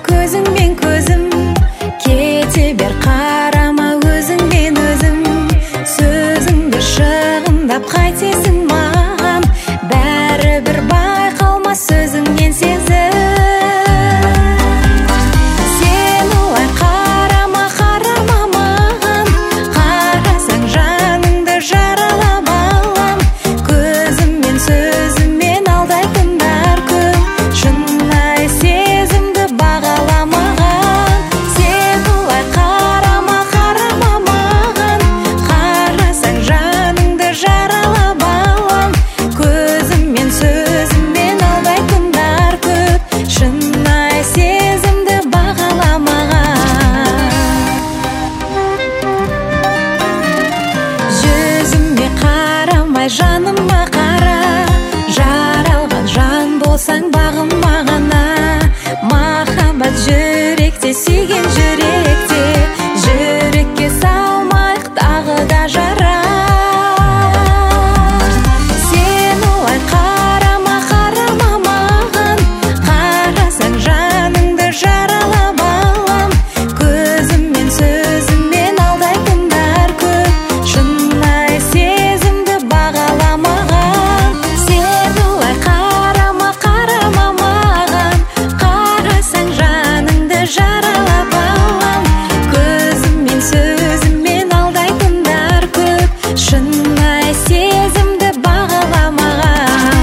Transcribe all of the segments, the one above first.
көзіңмен көзім, кете бер қарама өзіңмен өзім. Сөзіңді шығындап қайтесің маған, бәрібір байқалмас сөзіңнен сезім. Сен олай қарама, қарама маған, қарасаң жаныңды жаралап алам. Көзіммен сөзіммен алдайтындар көп, шынайы сезімді бағаламаған. Сен олай қарама, қарама маған, қарасаң жаныңды жаралап алам. Көзіммен сөзіммен алдайтындар көп, шынайы сезімді бағаламаған. Жүзіме қарамай жаныма қара, жаралған жан болсаң бағынбағана. Махаббат жүректе, сүйген жүректе, жүрекке салмайық тағы да жара. Сен олай қарама, қарама маған, қарасаң жаныңды жаралап алам. Көзіммен сөзіммен алдайтындар көп, шынайы сезімді бағаламаған. Сен олай қарама, қарама маған, қарасаң жаныңды жаралап алам. Көзіммен сөзіммен алдайтындар көп, шынайы сезімді бағаламаған.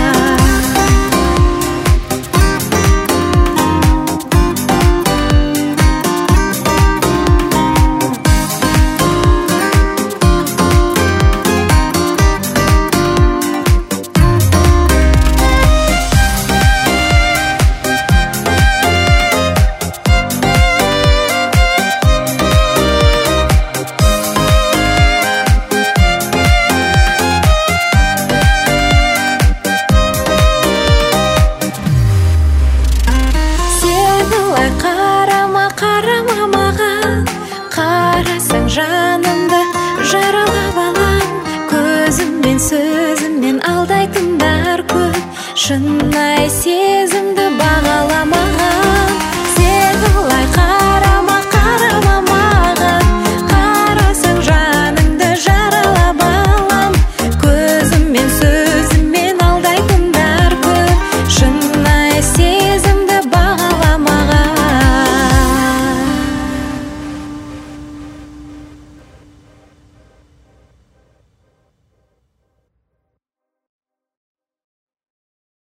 Сен олай қарама, қарама маған, қарасаң жанымды жаралап алам. Көзіммен сөзіммен алдайтындар көп, шынайы